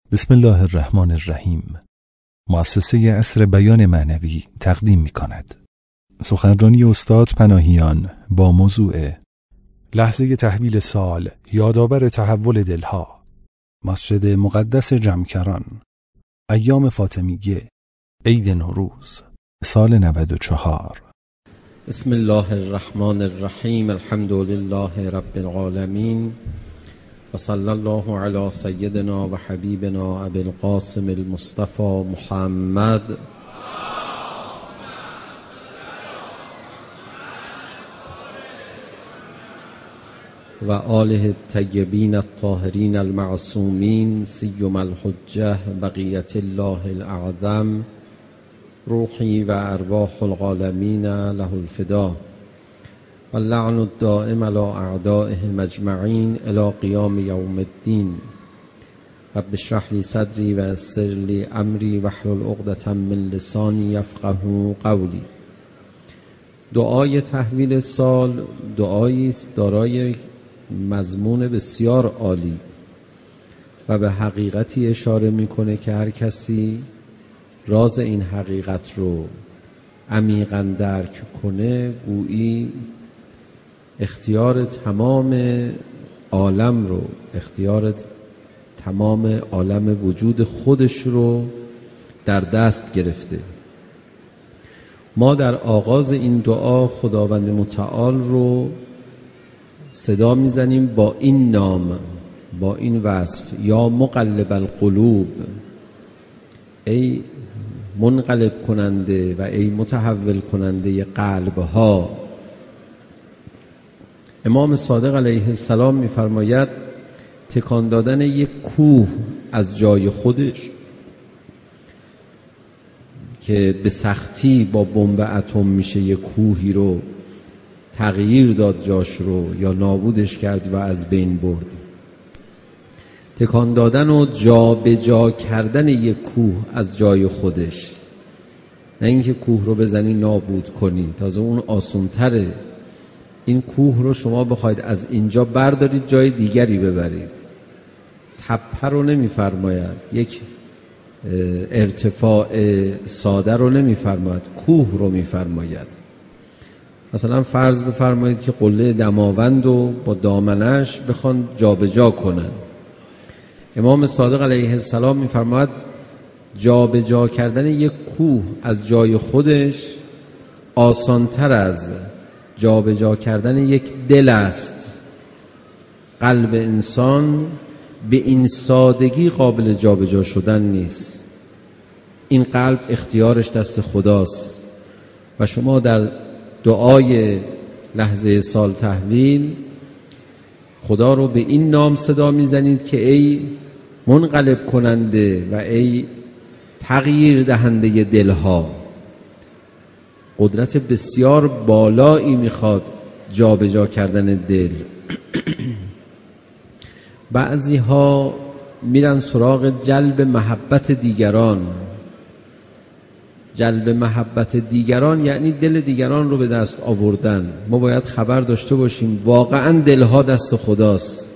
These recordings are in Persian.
بسم الله الرحمن الرحیم. مؤسسه عصر بیان معنوی تقدیم می کند. سخنرانی استاد پناهیان با موضوع لحظه تحویل سال، یادآور تحول دلها، مسجد مقدس جمکران، ایام فاطمیه، عید نوروز، سال 94. بسم الله الرحمن الرحیم. الحمد لله رب العالمین و صلی الله علی سیدنا و حبیبنا ابی القاسم المصطفى محمد و آله الطیبین الطاهرین المعصومین، سیما الحجة بقیة الله الاعظم، روحی و ارواح العالمین له الفدا، و اللعن الدائم علی اعدائهم اجمعین الی قیام یوم الدین. رب اشرح لی صدری و یسر لی امری واحلل عقدة من لسانی یفقهوا قولی. دعای تحویل سال دعایی است دارای مضمون بسیار عالی و به حقیقتی اشاره میکنه که هر کسی راز این حقیقت رو عمیقاً درک کنه گویی اختیار تمام عالم رو، اختیار تمام عالم وجود خودش رو در دست گرفته. ما در آغاز این دعا خداوند متعال رو صدا میزنیم با این نام، با این وصف: یا مقلب القلوب، ای منقلب کننده و ای متحول کننده قلب ها. امام صادق علیه السلام می‌فرماید تکان دادن یک کوه از جای خودش که به سختی با بمب اتم میشه یک کوهی رو تغییر داد، جاش رو یا نابودش کرد و از بین برد. تکان دادن و جا به جا کردن یک کوه از جای خودش، نه اینکه کوه رو بزنی نابود کنی، تازه اون آسان‌تره. این کوه رو شما بخواید از اینجا بردارید جای دیگری ببرید. تپه رو نمی‌فرماید، یک ارتفاع ساده رو نمی‌فرماید، کوه رو می‌فرماید. مثلا فرض بفرمایید که قله دماوند رو با دامنش بخوان جابجا کنن. امام صادق علیه السلام می‌فرماید جابجا کردن یک کوه از جای خودش آسان‌تر از جابجا کردن یک دل است. قلب انسان به این سادگی قابل جابجا شدن نیست. این قلب اختیارش دست خداست و شما در دعای لحظه سال تحویل خدا رو به این نام صدا میزنید که ای منقلب کننده و ای تغییر دهنده دلها. قدرت بسیار بالایی میخواد جابجا کردن دل. بعضی ها میرن سراغ جلب محبت دیگران. جلب محبت دیگران یعنی دل دیگران رو به دست آوردن. ما باید خبر داشته باشیم واقعا دلها دست خداست.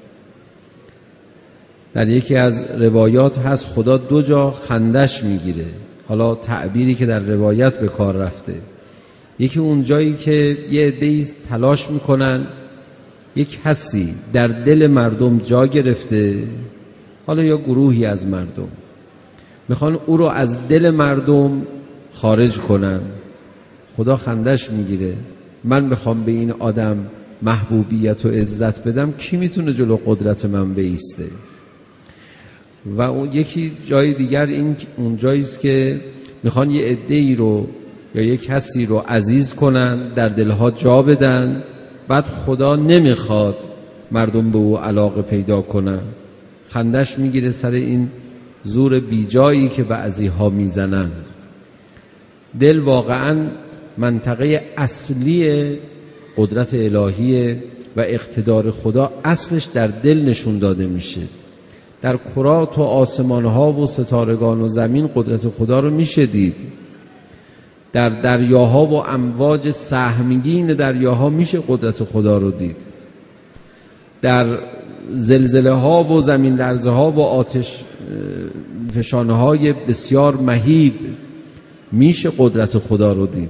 در یکی از روایات هست خدا دو جا خندش میگیره. حالا تعبیری که در روایت به کار رفته، یکی اون جایی که یه عده‌ای تلاش میکنن یک کسی در دل مردم جا گرفته، حالا یا گروهی از مردم میخوان او رو از دل مردم خارج کنن. خدا خندش میگیره. من میخوام به این آدم محبوبیت و عزت بدم، کی میتونه جلو قدرت من بایسته؟ و اون یکی جای دیگر این اون جاییست که میخوان یه عده‌ای رو یا یک کسی رو عزیز کنن، در دلها جا بدن، بعد خدا نمیخواد مردم به او علاقه پیدا کنن. خندش میگیره سر این زور بیجایی که بعضی ها میزنن. دل واقعا منطقه اصلی قدرت الهی و اقتدار خدا اصلش در دل نشون داده میشه. در کرات و آسمان ها و ستارگان و زمین قدرت خدا رو میشه دید. در دریاها و امواج سهمگین دریاها میشه قدرت خدا رو دید. در زلزله ها و زمین لرزه ها و آتش فشانه‌های بسیار مهیب میشه قدرت خدا رو دید،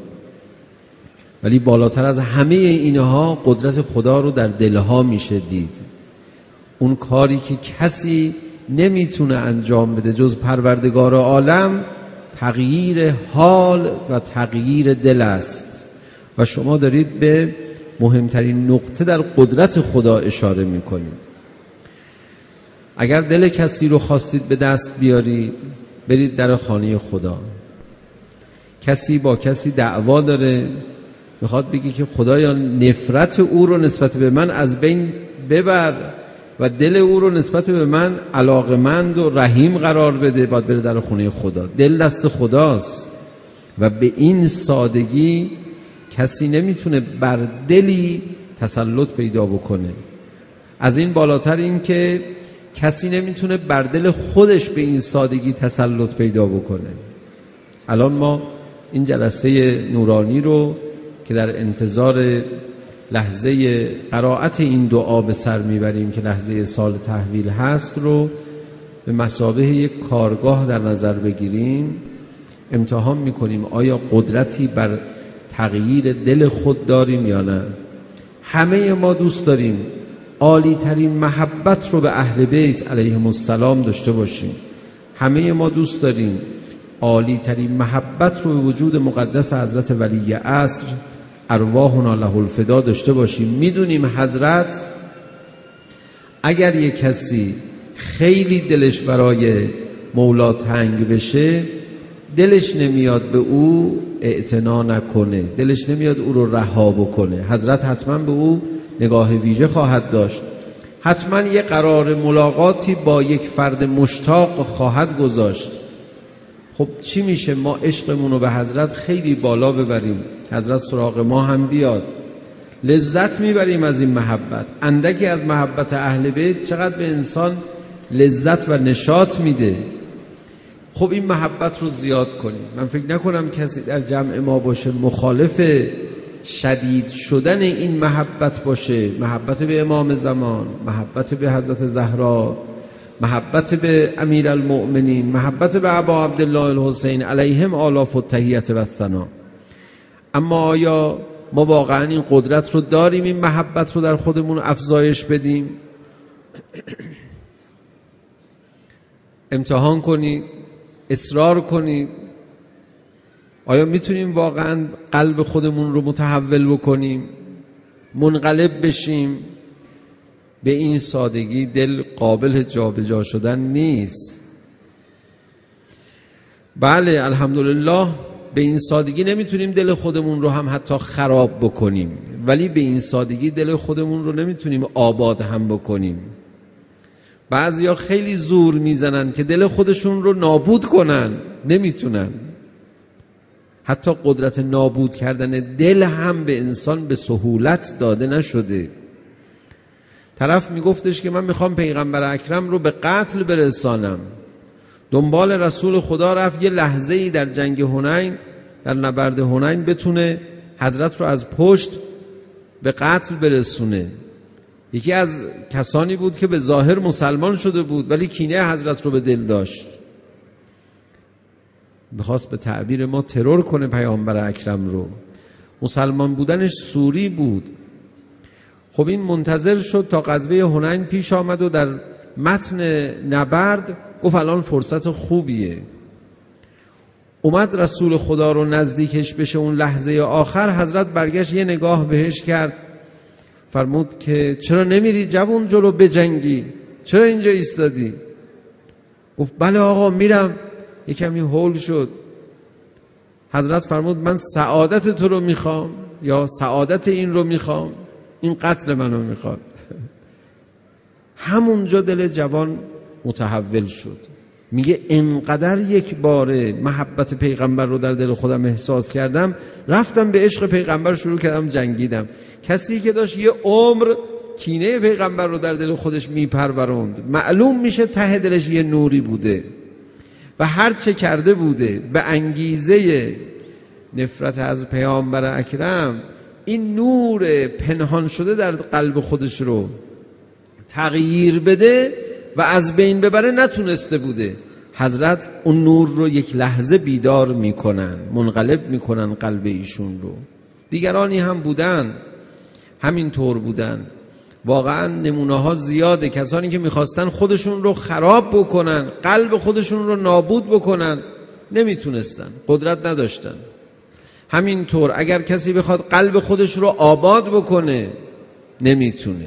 ولی بالاتر از همه اینها قدرت خدا رو در دلها میشه دید. اون کاری که کسی نمیتونه انجام بده جز پروردگار عالم، تغییر حال و تغییر دل است و شما دارید به مهمترین نقطه در قدرت خدا اشاره میکنید. اگر دل کسی رو خواستید به دست بیارید، برید در خانه خدا. کسی با کسی دعوا داره، میخواد بگی که خدایا نفرت او رو نسبت به من از بین ببر و دل او رو نسبت به من علاقمند و رحیم قرار بده، باید بره در خانه خدا. دل دست خداست و به این سادگی کسی نمیتونه بر دلی تسلط پیدا بکنه. از این بالاتر این که کسی نمیتونه بر دل خودش به این سادگی تسلط پیدا بکنه. الان ما این جلسه نورانی رو که در انتظار لحظه قرائت این دعا به سر میبریم که لحظه سال تحویل هست رو به مثابه یک کارگاه در نظر بگیریم. امتحان میکنیم آیا قدرتی بر تغییر دل خود داریم یا نه. همه ما دوست داریم عالی ترین محبت رو به اهل بیت علیهم السلام داشته باشیم. همه ما دوست داریم عالی ترین محبت رو به وجود مقدس حضرت ولی عصر ارواحنا له الفدا داشته باشیم. میدونیم حضرت اگر یک کسی خیلی دلش برای مولا تنگ بشه، دلش نمیاد به او اعتنا نکنه، دلش نمیاد او رو رها بکنه. حضرت حتما به او نگاه ویژه خواهد داشت، حتما یه قرار ملاقاتی با یک فرد مشتاق خواهد گذاشت. خب چی میشه؟ ما عشقمون رو به حضرت خیلی بالا ببریم، حضرت سراغ ما هم بیاد، لذت میبریم از این محبت. اندکی از محبت اهل بیت چقدر به انسان لذت و نشاط میده. خب این محبت رو زیاد کنیم. من فکر نکنم کسی در جمع ما باشه مخالف شدید شدن این محبت باشه. محبت به امام زمان، محبت به حضرت زهرا، محبت به امیرالمؤمنین، محبت به ابا عبدالله الحسین علیهم آلاف التحیت و الثنا. اما آیا ما واقعا این قدرت رو داریم این محبت رو در خودمون افزایش بدیم؟ امتحان کنید، اصرار کنید. آیا میتونیم واقعا قلب خودمون رو متحول بکنیم، منقلب بشیم؟ به این سادگی دل قابل جابجا شدن نیست. بله الحمدلله به این سادگی نمیتونیم دل خودمون رو هم حتی خراب بکنیم، ولی به این سادگی دل خودمون رو نمیتونیم آباد هم بکنیم. بعضیا خیلی زور میزنن که دل خودشون رو نابود کنن، نمیتونن. حتی قدرت نابود کردن دل هم به انسان به سهولت داده نشده. طرف میگفتش که من میخوام پیغمبر اکرم رو به قتل برسانم، دنبال رسول خدا رفت، یه لحظه‌ای در جنگ حنین، در نبرد حنین بتونه حضرت رو از پشت به قتل برسونه. یکی از کسانی بود که به ظاهر مسلمان شده بود ولی کینه حضرت رو به دل داشت، میخواست به تعبیر ما ترور کنه پیامبر اکرم رو. مسلمان بودنش سوری بود. خب این منتظر شد تا غزوه حنین پیش آمد و در متن نبرد گفت الان فرصت خوبیه. اومد رسول خدا رو نزدیکش بشه اون لحظه آخر، حضرت برگشت یه نگاه بهش کرد، فرمود که چرا نمیری جوان جلو بجنگی؟ چرا اینجا ایستادی؟ گفت بله آقا میرم. یکمی هول شد. حضرت فرمود من سعادت تو رو میخوام یا سعادت این رو میخوام؟ این قتل منو میخواد. همونجا دل جوان متحول شد. میگه انقدر یک باره محبت پیغمبر رو در دل خودم احساس کردم، رفتم به عشق پیغمبر شروع کردم جنگیدم. کسی که داشت یه عمر کینه پیغمبر رو در دل خودش میپروراند، معلوم میشه ته دلش یه نوری بوده و هر چه کرده بوده به انگیزه نفرت از پیامبر اکرم، این نور پنهان شده در قلب خودش رو تغییر بده، و از بین ببره نتونسته بوده. حضرت اون نور رو یک لحظه بیدار میکنن، منقلب میکنن قلب ایشون رو. دیگرانی هم بودن همین طور بودن. واقعا نمونه ها زیاده، کسانی که میخواستن خودشون رو خراب بکنن، قلب خودشون رو نابود بکنن، نمیتونستن، قدرت نداشتن. همین طور اگر کسی بخواد قلب خودش رو آباد بکنه نمیتونه.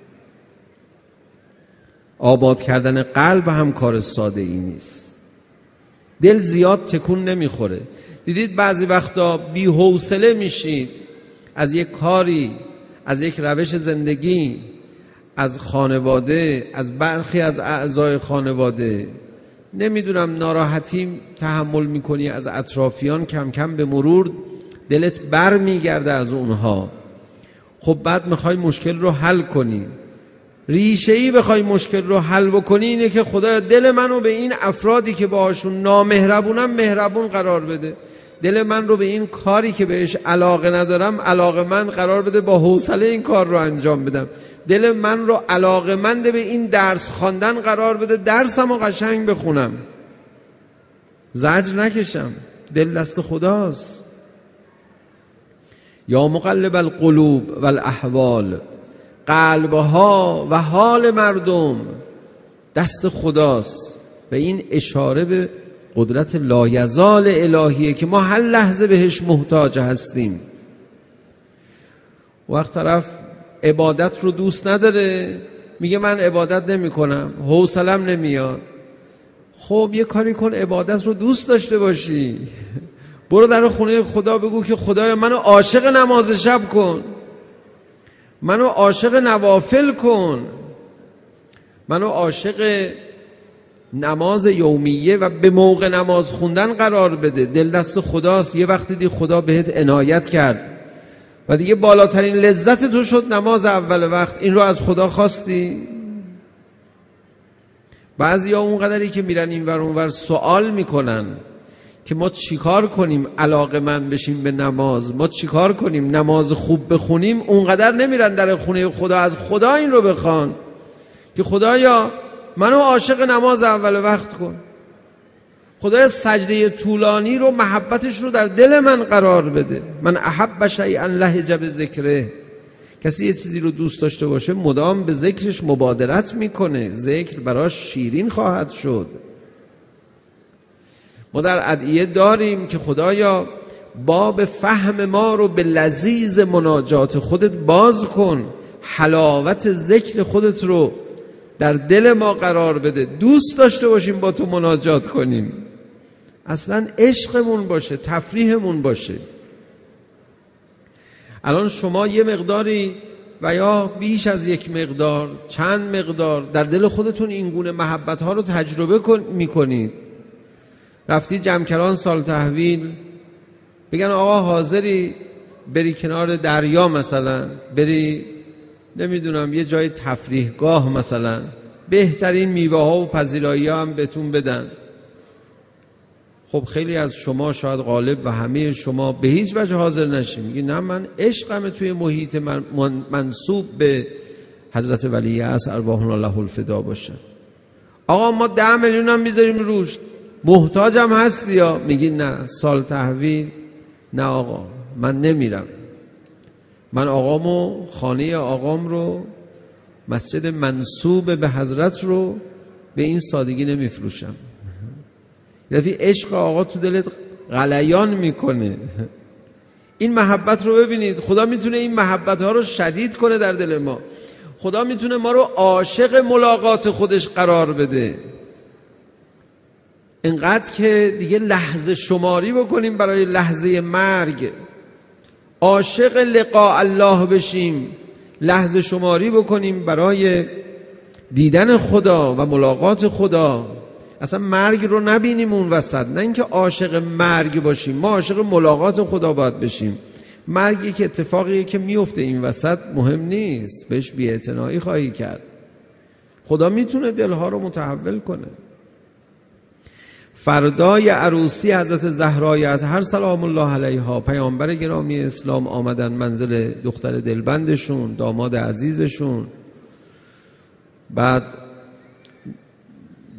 آباد کردن قلب هم کار ساده ای نیست. دل زیاد تکون نمیخوره. دیدید بعضی وقتا بی حوصله میشید از یک کاری، از یک روش زندگی، از خانواده، از برخی از اعضای خانواده، نمیدونم ناراحتی تحمل میکنی از اطرافیان، کم کم به مرور دلت بر میگرده از اونها. خب بعد میخوای مشکل رو حل کنی. ریشه‌ای بخوای مشکل رو حل بکنی اینه که خدا دل منو به این افرادی که باهاشون نامهربونم مهربون قرار بده. دل من رو به این کاری که بهش علاقه ندارم علاقه‌مند قرار بده، با حوصله این کار رو انجام بدم. دل من رو علاقه‌مند به این درس خواندن قرار بده، درسمو قشنگ بخونم، زجر نکشم. دل دست خداست. یا مقلب القلوب والاحوال، قلبها و حال مردم دست خداست. و این اشاره به قدرت لایزال الهیه که ما هر لحظه بهش محتاج هستیم. وقت طرف عبادت رو دوست نداره، میگه من عبادت نمی کنم، حوصلم نمیاد. خب یه کاری کن عبادت رو دوست داشته باشی. برو در خونه خدا بگو که خدایا منو عاشق نماز شب کن، منو عاشق نوافل کن، منو عاشق نماز یومیه و به موقع نماز خوندن قرار بده. دل دست خداست. یه وقتی دی خدا بهت عنایت کرد و دیگه بالاترین لذت تو شد نماز اول وقت، این رو از خدا خواستی؟ بعضی ها اونقدری که میرن این ور اون ور سوال میکنن که ما چیکار کنیم علاقه‌مند بشیم به نماز، ما چیکار کنیم نماز خوب بخونیم، اونقدر نمیرن در خونه خدا از خدا این رو بخوان که خدایا منو عاشق نماز اول وقت کن. خدایا سجده طولانی رو، محبتش رو در دل من قرار بده. من احب شیئا لهج بذکره. کسی یه چیزی رو دوست داشته باشه مدام به ذکرش مبادرت میکنه، ذکر براش شیرین خواهد شد. ما در ادعیه داریم که خدایا باب فهم ما رو به لذیذ مناجات خودت باز کن، حلاوت ذکر خودت رو در دل ما قرار بده، دوست داشته باشیم با تو مناجات کنیم، اصلا عشقمون باشه، تفریحمون باشه. الان شما یه مقداری و یا بیش از یک مقدار، چند مقدار در دل خودتون این گونه محبت ها رو تجربه میکنید. رفتی جمکران سال تحویل، بگن آقا حاضری بری کنار دریا مثلا، بری نمیدونم یه جای تفریحگاه مثلا، بهترین میوه ها و پذیرایی ها هم بهتون بدن. خب خیلی از شما شاید غالب و همه شما به هیچ وجه حاضر نشیم. میگی نه من عشقم توی محیط منسوب به حضرت ولی عصر ارواحنا الله الفدا باشه. آقا ما 10 میلیون هم میذاریم روش، محتاجم هستی یا؟ میگی نه سال تحویل نه آقا من نمیرم، من آقامو، خانه آقام رو، مسجد منسوب به حضرت رو به این سادگی نمیفروشم. یعنی عشق آقا تو دلت غلیان میکنه. این محبت رو ببینید، خدا میتونه این محبت ها رو شدید کنه در دل ما. خدا میتونه ما رو عاشق ملاقات خودش قرار بده، اینقدر که دیگه لحظه شماری بکنیم برای لحظه مرگ، عاشق لقاء الله بشیم، لحظه شماری بکنیم برای دیدن خدا و ملاقات خدا. اصلا مرگ رو نبینیم اون وسط، نه اینکه عاشق مرگ باشیم، ما عاشق ملاقات خدا باید بشیم. مرگی که اتفاقیه که میفته این وسط مهم نیست، بهش بی‌اعتنایی خواهی کرد. خدا میتونه دلها رو متحول کنه. فردای عروسی حضرت زهرای اطهر سلام الله علیها، پیامبر گرامی اسلام آمدن منزل دختر دلبندشون، داماد عزیزشون. بعد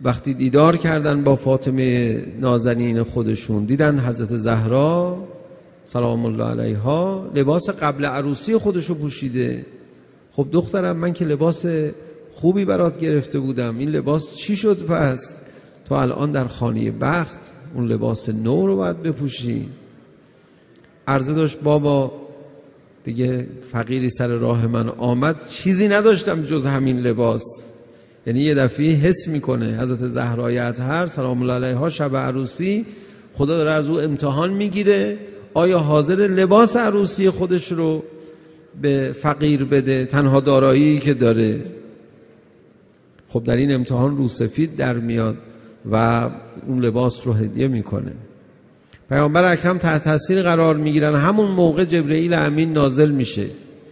وقتی دیدار کردن با فاطمه نازنین خودشون، دیدن حضرت زهرا سلام الله علیها لباس قبل عروسی خودشو پوشیده. خب دخترم، من که لباس خوبی برات گرفته بودم، این لباس چی شد پس؟ تو الان در خانه بخت اون لباس نو رو باید بپوشی. عرضه داشت بابا دیگه فقیری سر راه من آمد، چیزی نداشتم جز همین لباس. یعنی یه دفعه حس میکنه حضرت زهرای اطهر سلام الله علیها شب عروسی خدا داره از او امتحان میگیره، آیا حاضر لباس عروسی خودش رو به فقیر بده، تنها دارایی که داره. خب در این امتحان رو سفید در میاد و اون لباس رو هدیه میکنه. پیامبر اکرم تحت تاثیر قرار میگیرن. همون موقع جبرئیل امین نازل میشه،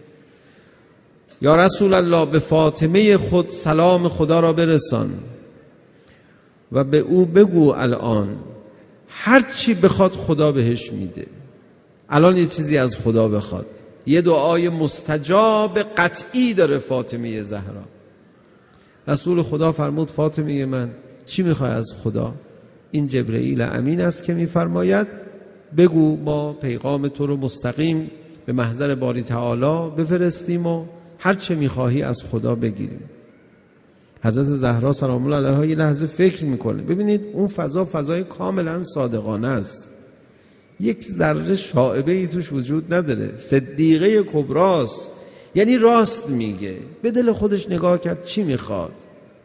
یا رسول الله به فاطمه خود سلام خدا را برسان و به او بگو الان هر چی بخواد خدا بهش میده. الان یه چیزی از خدا بخواد، یه دعای مستجاب قطعی داره فاطمه زهرا. رسول خدا فرمود فاطمه من چی میخوای از خدا؟ این جبرئیل امین است که میفرماید بگو ما پیغام تو رو مستقیم به محضر باری تعالی بفرستیم و هر چه میخواهی از خدا بگیریم. حضرت زهرا سلام الله علیها یه لحظه فکر میکنه. ببینید اون فضای کاملا صادقانه است، یک ذره شائبه ای توش وجود نداره. صدیقه کبراست، یعنی راست میگه. به دل خودش نگاه کرد چی میخواد.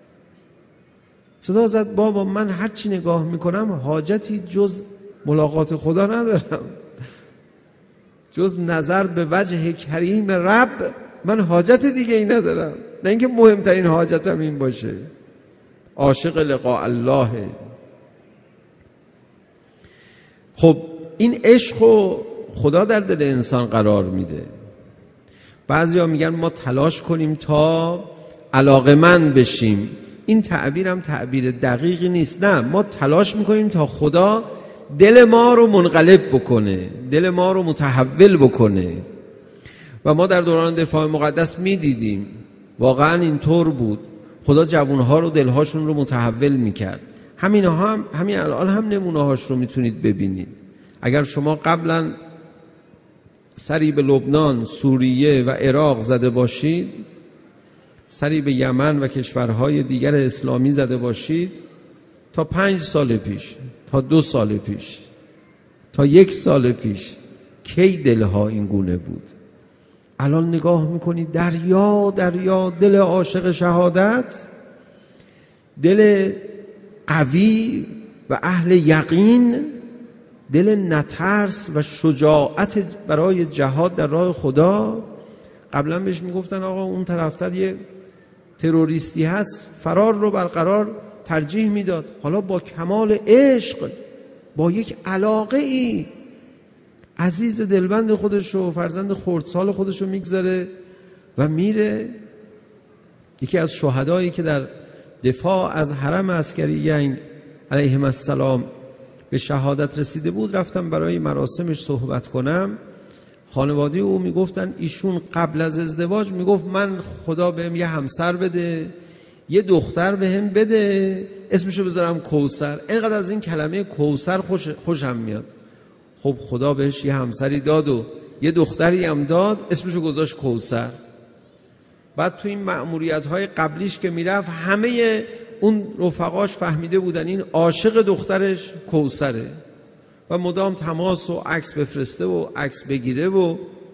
صدا زد بابا من هر چی نگاه میکنم حاجتی جز ملاقات خدا ندارم، جز نظر به وجه کریم رب من حاجت دیگه ای ندارم. نه اینکه مهمترین حاجتم این باشه، عاشق لقاء الله. خب این عشق رو خدا در دل انسان قرار میده. بعضیا میگن ما تلاش کنیم تا علاقه‌مند بشیم. این تعبیرم تعبیر دقیقی نیست. نه، ما تلاش میکنیم تا خدا دل ما رو منقلب بکنه، دل ما رو متحول بکنه. و ما در دوران دفاع مقدس میدیدیم واقعا اینطور بود. خدا جوانها رو دلهاشون رو متحول میکرد. همین الان هم نمونه هاش رو میتونید ببینید. اگر شما قبلا سری به لبنان، سوریه و عراق زده باشید، سری به یمن و کشورهای دیگر اسلامی زده باشید، تا 5 سال پیش، تا 2 سال پیش، تا 1 سال پیش کی دلها این گونه بود؟ الان نگاه میکنید دریا دریا، دل عاشق شهادت، دل قوی و اهل یقین، دل نترس و شجاعت برای جهاد در راه خدا. قبلا بهش میگفتن آقا اون طرفتر یه تروریستی هست، فرار رو برقرار ترجیح میداد. حالا با کمال عشق، با یک علاقه ای، عزیز دلبند خودشو، فرزند خردسال خودشو میگذاره و میره. یکی از شهدایی که در دفاع از حرم عسکریین علیهم السلام به شهادت رسیده بود، رفتم برای مراسمش صحبت کنم. خانواده او میگفتن ایشون قبل از ازدواج میگفت من خدا بهم یه همسر بده، یه دختر بهم بده، اسمشو بذارم کوثر. اینقدر از این کلمه کوثر خوشم میاد. خب خدا بهش یه همسری داد و یه دختری هم داد، اسمشو گذاشت کوثر. بعد تو این مأموریت‌های قبلیش که میرفت، همه اون رفقاش فهمیده بودن این عاشق دخترش کوثره و مدام تماس و عکس بفرسته و عکس بگیره. و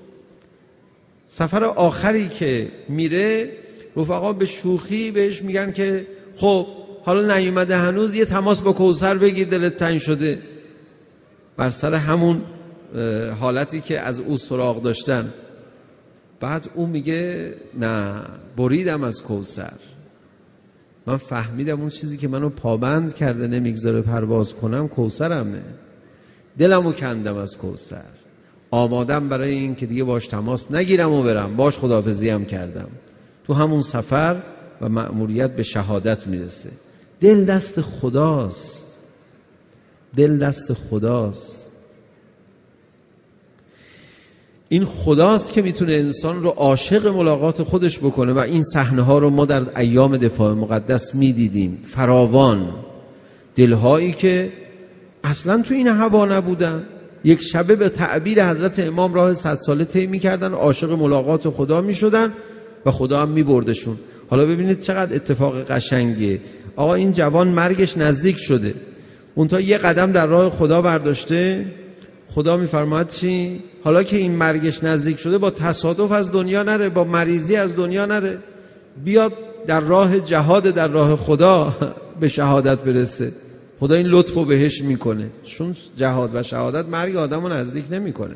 سفر آخری که میره، رفقا به شوخی بهش میگن که خب حالا نیومده هنوز، یه تماس با کوثر بگیر دلت تنگ شده. بر سر همون حالتی که از او سراغ داشتن. بعد او میگه نه، بریدم از کوثر. من فهمیدم اون چیزی که منو پابند کرده نمیگذاره پرواز کنم کوثرمه. دلمو کندم از کوثر. آمادم برای این که دیگه باش تماس نگیرم و برم. باش خداحافظی هم کردم. تو همون سفر و مأموریت به شهادت میرسه. دل دست خداست. دل دست خداست. این خداست که میتونه انسان رو عاشق ملاقات خودش بکنه و این صحنه ها رو ما در ایام دفاع مقدس میدیدیم فراوان. دلهایی که اصلا تو این هوا نبودن، یک شبه به تعبیر حضرت امام راه 100 ساله طی می‌کردن، عاشق ملاقات خدا می‌شدن و خدا هم می‌بردشون. حالا ببینید چقدر اتفاق قشنگیه. آقا این جوان مرگش نزدیک شده، اونتا یه قدم در راه خدا برداشته، خدا می‌فرماید چی؟ حالا که این مرگش نزدیک شده با تصادف از دنیا نره، با مریضی از دنیا نره، بیاد در راه جهاد در راه خدا به شهادت برسه. خدا این لطفو بهش میکنه، چون جهاد و شهادت مرگ آدمو نزدیک نمیکنه.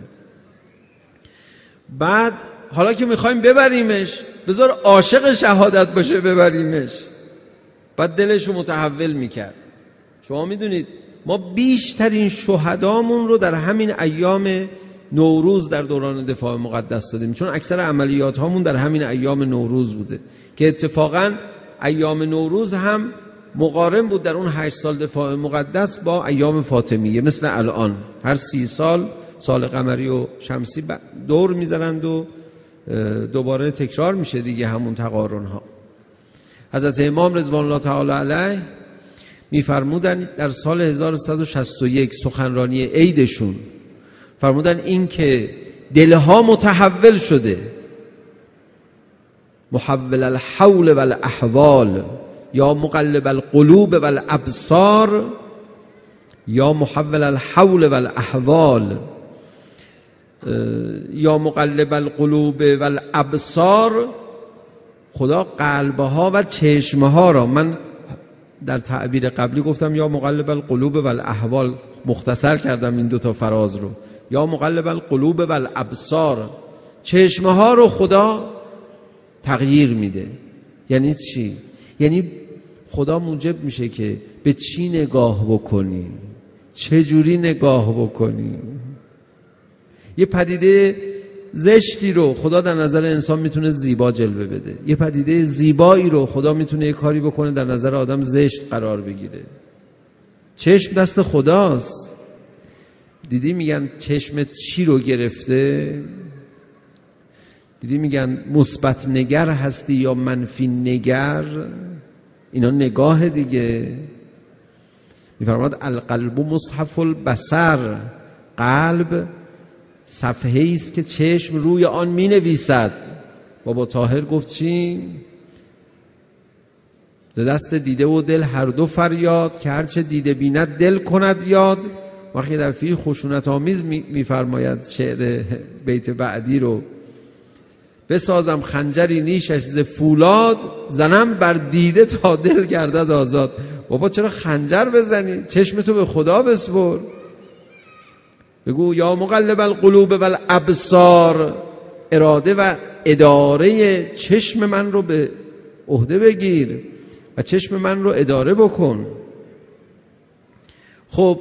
بعد حالا که میخوایم ببریمش، بذار عاشق شهادت باشه ببریمش. بعد دلشو متحول میکرد. شما میدونید ما بیشترین شهدامون رو در همین ایام نوروز در دوران دفاع مقدس دادیم، چون اکثر عملیات هامون در همین ایام نوروز بوده که اتفاقا ایام نوروز هم مقارن بود در اون 8 سال دفاع مقدس با ایام فاطمیه. مثل الان هر 30 سال سال قمری و شمسی دور میزنند و دوباره تکرار میشه دیگه همون تقارن ها. حضرت امام رضوان الله تعالی علیه میفرمودن در سال 1161 سخنرانی عیدشون، فرمودن این که دلها متحول شده، محول الحول والاحوال، یا مقلب القلوب والابصار، یا محول الحول والاحوال، یا مقلب القلوب والابصار. خدا قلبها و چشمها را، من در تعبیر قبلی گفتم یا مقلب القلوب والاحوال، مختصر کردم این 2 فراز رو، یا مقلب القلوب والابصار، چشمها رو خدا تغییر میده. یعنی چی؟ یعنی خدا موجب میشه که به چی نگاه بکنی، چه جوری نگاه بکنی. یه پدیده زشتی رو خدا در نظر انسان میتونه زیبا جلوه بده، یه پدیده زیبایی رو خدا میتونه یه کاری بکنه در نظر آدم زشت قرار بگیره. چشم دست خداست. دیدی میگن چشمت چی رو گرفته؟ دیدی میگن مثبت نگر هستی یا منفی نگر؟ اینا نگاه دیگه. میفرماد القلب مصحف البصر، قلب صفحه‌ای است که چشم روی آن مینویسد. بابا طاهر گفت چی؟ دست دیده و دل هر دو فریاد، که هرچه دیده بیند دل کند یاد. وقتی در فی خشونت آمیز میفرماید شعر بیت بعدی رو، بسازم خنجری نیشش ز فولاد، زنم بر دیده تا دل گردد آزاد. بابا چرا خنجر بزنی؟ چشمتو به خدا بسپر. بگو یا مقلب القلوب والابصار، اراده و اداره چشم من رو به عهده بگیر و چشم من رو اداره بکن. خب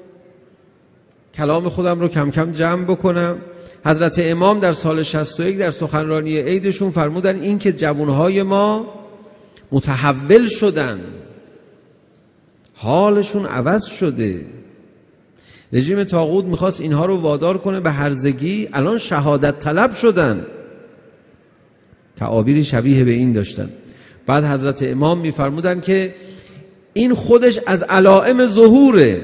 کلام خودم رو کم کم جمع بکنم. حضرت امام در سال 61 در سخنرانی عیدشون فرمودن این که جوانهای ما متحول شدن، حالشون عوض شده. رژیم طاغوت میخواست اینها رو وادار کنه به هرزگی، الان شهادت طلب شدن. تعابیری شبیه به این داشتن. بعد حضرت امام میفرمودن که این خودش از علائم ظهوره.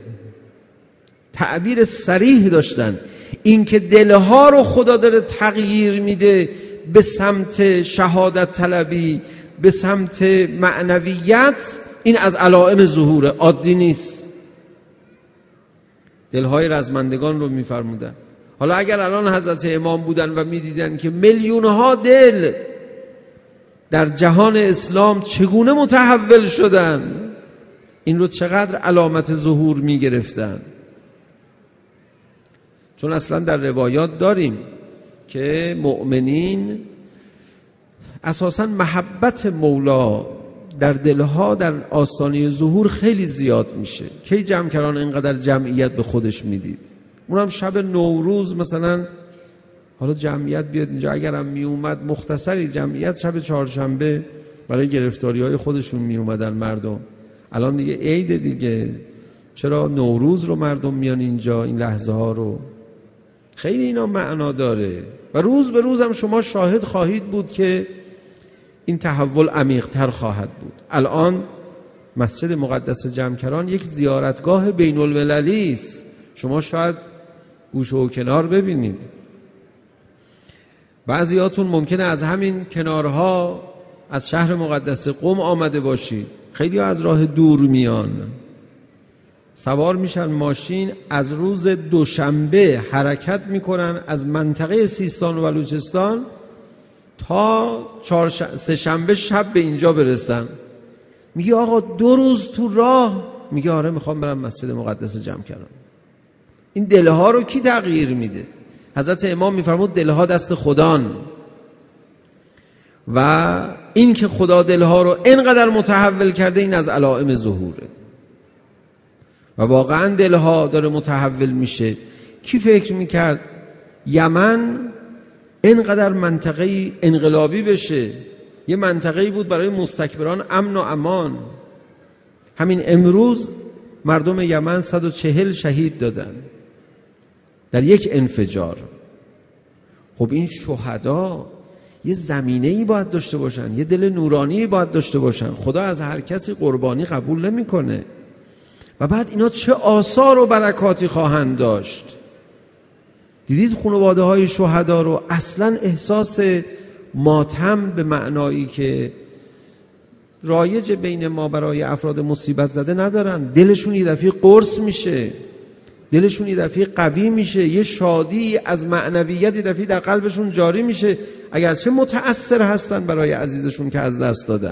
تعبیر صریح داشتن، این که دلها رو خدا داره تغییر میده به سمت شهادت طلبی، به سمت معنویت، این از علائم ظهوره، عادی نیست. دلهای رزمندگان رو میفرمودن. حالا اگر الان حضرت امام بودن و میدیدن که میلیونها دل در جهان اسلام چگونه متحول شدن، این رو چقدر علامت ظهور میگرفتن. چون اصلا در روایات داریم که مؤمنین اساساً محبت مولا در دلها در آستانه ظهور خیلی زیاد میشه. کی جمع‌کران اینقدر جمعیت به خودش میدید؟ اونم شب نوروز مثلا، حالا جمعیت بیاد اینجا اگرم میومد مختصری، جمعیت شب چهارشنبه برای گرفتاری‌های خودشون میومدن مردم. الان دیگه عید دیگه، چرا نوروز رو مردم میان اینجا این لحظه ها رو؟ خیلی اینا معنا داره و روز به روز هم شما شاهد خواهید بود که این تحول عمیق‌تر خواهد بود. الان مسجد مقدس جمکران یک زیارتگاه بین المللی است. شما شاید گوشه و کنار ببینید. بعضیاتون ممکنه از همین کنارها از شهر مقدس قم آمده باشید. خیلی از راه دور میان، سوار میشن ماشین، از روز دوشنبه حرکت میکنن از منطقه سیستان و بلوچستان تا سه شنبه شب به اینجا برسن. میگه آقا 2 روز تو راه؟ میگه آره میخوام برم مسجد مقدس جمکران. این دلها رو کی تغییر میده؟ حضرت امام میفرمود دلها دست خدان و این که خدا دلها رو اینقدر متحول کرده این از علائم ظهوره و واقعا دلها داره متحول میشه. کی فکر میکرد یمن اینقدر منطقه انقلابی بشه؟ یه منطقه‌ای بود برای مستکبران امن و امان. همین امروز مردم یمن 140 شهید دادن در یک انفجار. خب این شهدا یه زمینه‌ای باید داشته باشن، یه دل نورانی باید داشته باشن. خدا از هر کسی قربانی قبول نمی‌کنه. و بعد اینا چه آثار و برکاتی خواهند داشت. دیدید خانواده‌های شهدا رو اصلاً احساس ماتم به معنایی که رایج بین ما برای افراد مصیبت زده ندارن. دلشون یه دفعه قرص میشه، دلشون یه دفعه قوی میشه، یه شادی از معنویت یه دفعه در قلبشون جاری میشه، اگرچه متأثر هستن برای عزیزشون که از دست دادن.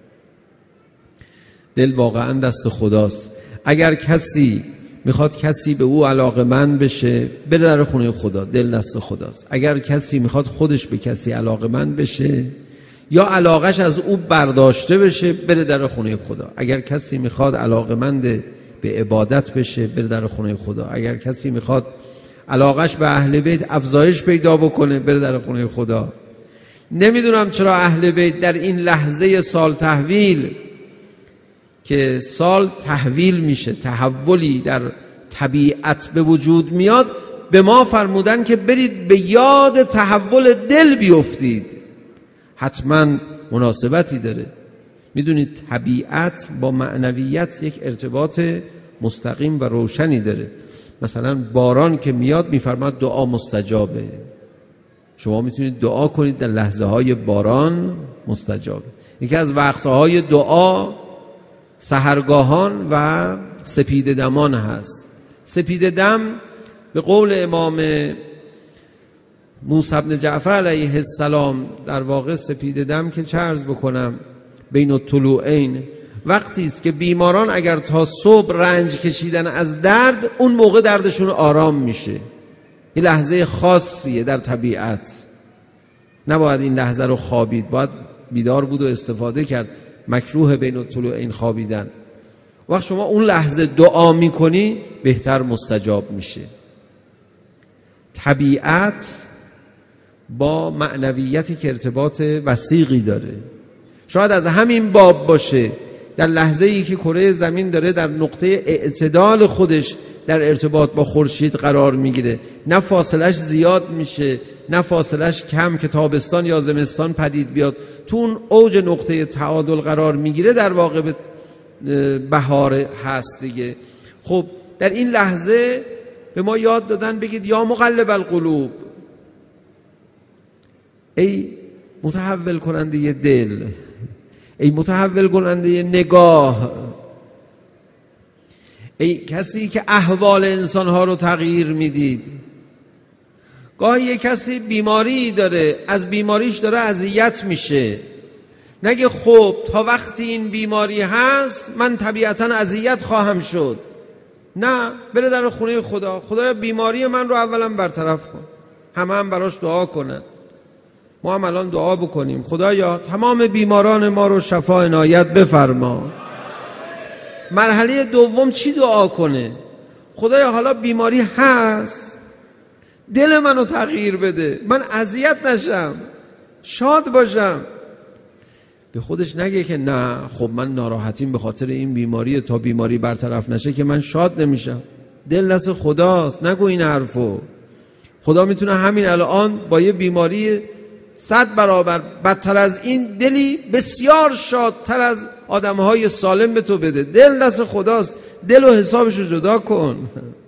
دل واقعا دست خداست. اگر کسی میخواد کسی به او علاقمند بشه، بره در خونه خدا. دل دست خداست. اگر کسی میخواد خودش به کسی علاقمند بشه یا علاقش از او برداشته بشه، بره در خونه خدا. اگر کسی میخواد علاقمند به عبادت بشه، بره در خونه خدا. اگر کسی میخواد علاقش به اهل بیت افزایش پیدا بکنه، بره در خونه خدا. نمیدونم چرا اهل بیت در این لحظه سال تحویل که سال تحویل میشه، تحولی در طبیعت به وجود میاد، به ما فرمودن که برید به یاد تحول دل بیفتید. حتما مناسبتی داره. میدونید طبیعت با معنویت یک ارتباط مستقیم و روشنی داره. مثلا باران که میاد میفرماد دعا مستجابه. شما میتونید دعا کنید در لحظه های باران مستجابه. یکی از وقتهای دعا سحرگاهان و سپید دمان هست. سپید دم به قول امام موسی بن جعفر علیه السلام، در واقع سپید دم که چه عرض بکنم، بین الطلوعین، وقتی است که بیماران اگر تا صبح رنج کشیدن از درد، اون موقع دردشون آرام میشه. یه لحظه خاصیه در طبیعت. نباید این لحظه رو خوابید، باید بیدار بود و استفاده کرد. مکروه بین الطلوعین خوابیدن. وقت شما اون لحظه دعا میکنی بهتر مستجاب میشه. طبیعت با معنویتی که ارتباط وثیقی داره. شاید از همین باب باشه در لحظه ای که کره زمین داره در نقطه اعتدال خودش در ارتباط با خورشید قرار میگیره، نه فاصلش زیاد میشه نه فاصلش کم که تابستان یا زمستان پدید بیاد، تو اون اوج نقطه تعادل قرار میگیره، در واقع به بهار هست دیگه. خب در این لحظه به ما یاد دادن بگید یا مقلب القلوب، ای متحول کننده دل، ای متحول کننده نگاه، ای کسی که احوال انسانها رو تغییر میدید. گاهی یک کسی بیماری داره، از بیماریش داره اذیت میشه، نگه خب تا وقتی این بیماری هست من طبیعتاً اذیت خواهم شد. نه، بره در خونه خدا. خدایا بیماری من رو اولا برطرف کن. هم براش دعا کنن. ما هم الان دعا بکنیم خدایا تمام بیماران ما رو شفا عنایت بفرما. مرحله دوم چی دعا کنه؟ خدایا حالا بیماری هست، دل منو تغییر بده، من اذیت نشم، شاد باشم. به خودش نگه که نه خب من ناراحتیم به خاطر این بیماری، تا بیماری برطرف نشه که من شاد نمیشم. دل دست خداست، نگو این حرفو. خدا میتونه همین الان با یه بیماری 100 برابر بدتر از این دلی بسیار شادتر از آدمهای سالم به تو بده. دل دست خداست، دل و حسابش رو جدا کن.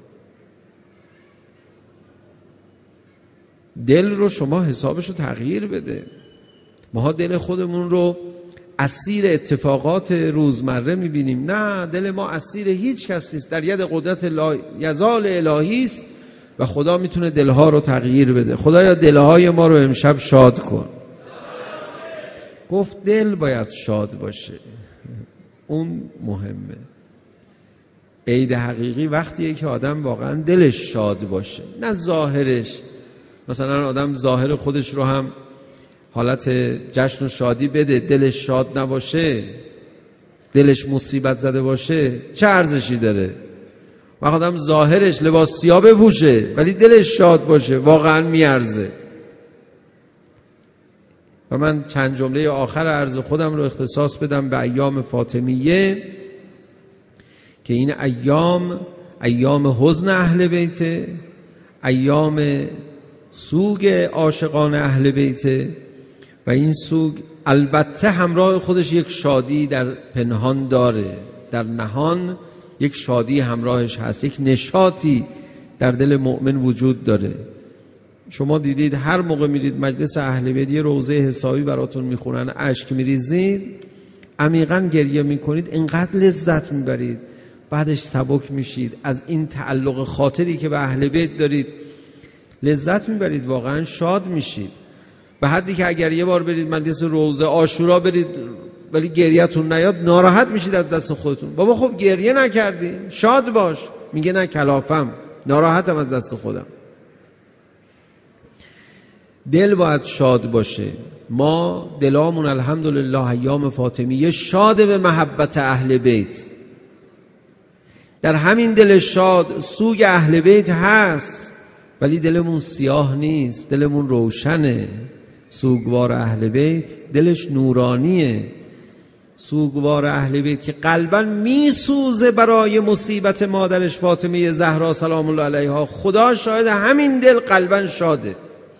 دل رو شما حسابش رو تغییر بده. ما دل خودمون رو اسیر اتفاقات روزمره میبینیم. نه، دل ما اسیر هیچ کس نیست، در ید قدرت یزال الهی است و خدا میتونه دلها رو تغییر بده. خدایا دلهای ما رو امشب شاد کن. گفت دل باید شاد باشه، اون مهمه. عید حقیقی وقتیه که آدم واقعا دلش شاد باشه، نه ظاهرش. مثلا آدم ظاهر خودش رو هم حالت جشن و شادی بده، دلش شاد نباشه، دلش مصیبت زده باشه، چه ارزشی داره؟ و آدم ظاهرش لباس سیاه بپوشه ولی دلش شاد باشه، واقعا میارزه. و من چند جمله آخر عرض خودم رو اختصاص بدم به ایام فاطمیه که این ایام حزن اهل بیت، ایام سوگ عاشقان اهل بیت و این سوگ البته همراه خودش یک شادی در پنهان داره، در نهان یک شادی همراهش هست، یک نشاطی در دل مؤمن وجود داره. شما دیدید هر موقع میرید مجلس اهل بیت یه روضه حسابی براتون میخونن، اشک میریزید، عمیقاً گریه میکنید، اینقدر لذت میبرید، بعدش سبک میشید، از این تعلق خاطری که به اهل بیت دارید لذت میبرید، واقعا شاد میشید. به حدی که اگر یه بار برید مجلس روضه عاشورا برید ولی گریه‌تون نیاد، ناراحت میشید از دست خودتون. بابا خب گریه نکردی، شاد باش. میگه نه، کلافم، ناراحتم از دست خودم. دل باید شاد باشه. ما دلامون الحمدلله ایام فاطمیه شاد به محبت اهل بیت. در همین دل شاد سوگ اهل بیت هست، ولی دلمون سیاه نیست، دلمون روشنه. سوگوار اهل بیت دلش نورانیه. سوگوار اهل بیت که قلباً میسوزه برای مصیبت مادرش فاطمه زهرا سلام الله علیها، خدا شاهد همین دل قلباً شاده.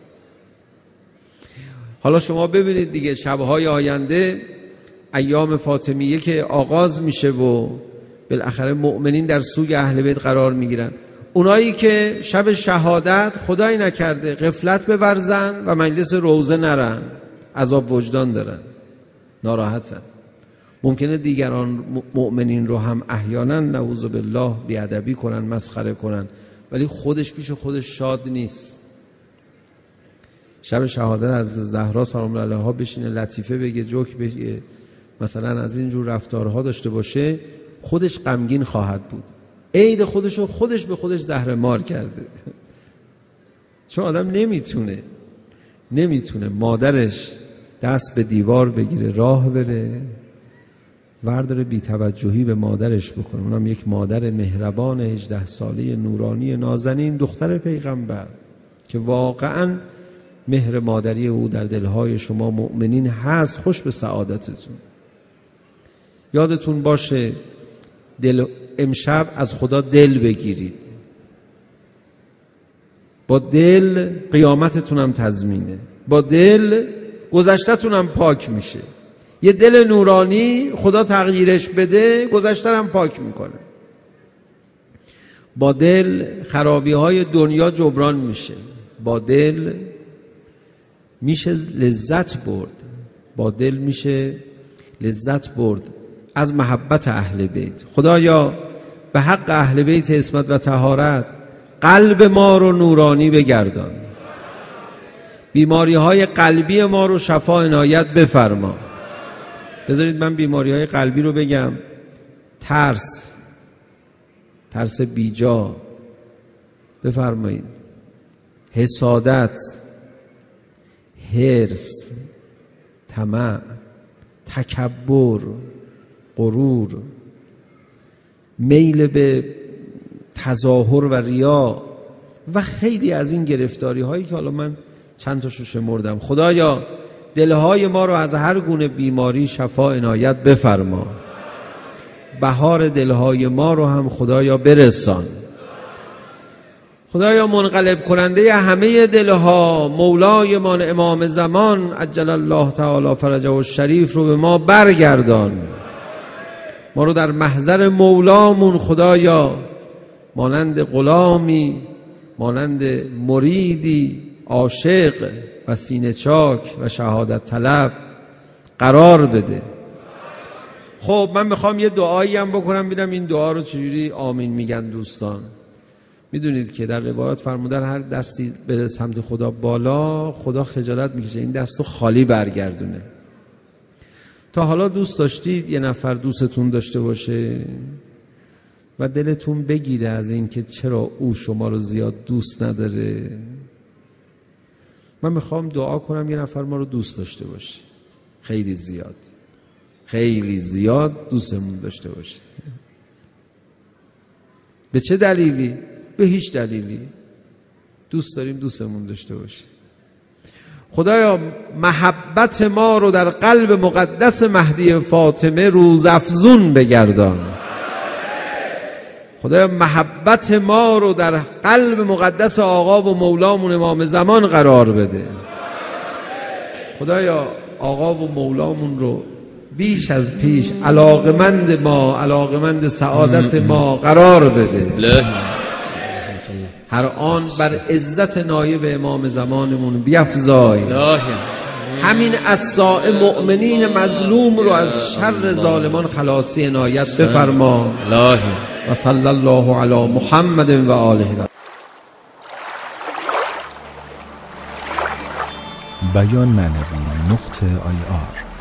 حالا شما ببینید دیگه شبهای آینده ایام فاطمیه که آغاز میشه و بالاخره مؤمنین در سوگ اهل بیت قرار میگیرن. اونایی که شب شهادت خدای نکرده غفلت بورزن و مجلس روضه نرن، عذاب وجدان دارن، ناراحتن. ممکنه دیگران مؤمنین رو هم احیانا نعوذ بالله بیادبی کنن، مسخره کنن، ولی خودش پیش خودش شاد نیست. شب شهادت از زهرا سلام الله علیها بشینه لطیفه بگه، جوک بگه، مثلا از این جور رفتارها داشته باشه، خودش غمگین خواهد بود. عید خودشو خودش به خودش زهرمار کرده. چون آدم نمیتونه مادرش دست به دیوار بگیره، راه بره، ورداره بی توجهی به مادرش بکنه. اونم یک مادر مهربان 18 ساله نورانی نازنین، دختر پیغمبر که واقعاً مهر مادری او در دلهای شما مؤمنین هست. خوش به سعادتتون. یادتون باشه امشب از خدا دل بگیرید. با دل قیامتتون هم تضمینه، با دل گذشته‌تون هم پاک میشه. یه دل نورانی خدا تغییرش بده، گذشته هم پاک میکنه. با دل خرابی‌های دنیا جبران میشه. با دل میشه لذت برد. با دل میشه لذت برد از محبت اهل بیت. خدایا به حق اهل بیت عصمت و طهارت قلب ما رو نورانی بگردان، بیماری های قلبی ما رو شفا عنایت بفرما. بذارید من بیماری های قلبی رو بگم. ترس بیجا بفرمایید، حسادت، حرص، طمع، تکبر، غرور، میل به تظاهر و ریا و خیلی از این گرفتاری هایی که حالا من چند تاشو شمردم. خدایا دلهای ما رو از هر گونه بیماری شفا عنایت بفرما. بهار دلهای ما رو هم خدایا برسان. خدایا منقلب کننده همه دلها، مولایمان امام زمان عجل الله تعالی فرجه الشریف رو به ما برگردان. ما رو در محضر مولامون خدایا مانند غلامی، مانند مریدی عاشق و سینه چاک و شهادت طلب قرار بده. خب من میخوام یه دعایی هم بکنم، ببینم این دعا رو چجوری آمین میگن دوستان. میدونید که در روایات فرمودن هر دستی بره سمت خدا بالا، خدا خجالت میکشه این دستو خالی برگردونه. تا حالا دوست داشتید یه نفر دوستتون داشته باشه و دلتون بگیره از این که چرا او شما رو زیاد دوست نداره؟ من میخوام دعا کنم یه نفر ما رو دوست داشته باشه، خیلی زیاد، خیلی زیاد دوستمون داشته باشه. به چه دلیلی؟ به هیچ دلیلی. دوست داریم دوستمون داشته باشه. خدایا محبت ما رو در قلب مقدس مهدی فاطمه روزافزون بگردان. خدایا محبت ما رو در قلب مقدس آقا و مولامون امام زمان قرار بده. خدایا آقا و مولامون رو بیش از پیش علاقمند ما، علاقمند سعادت ما قرار بده. هر آن بر عزت نایب امام زمانمون بیفزای. همین اصاء مؤمنین مظلوم رو از شر ظالمان خلاصی عنایت بفرما. و صلی الله علی محمد و آله. بیان معنوی .ir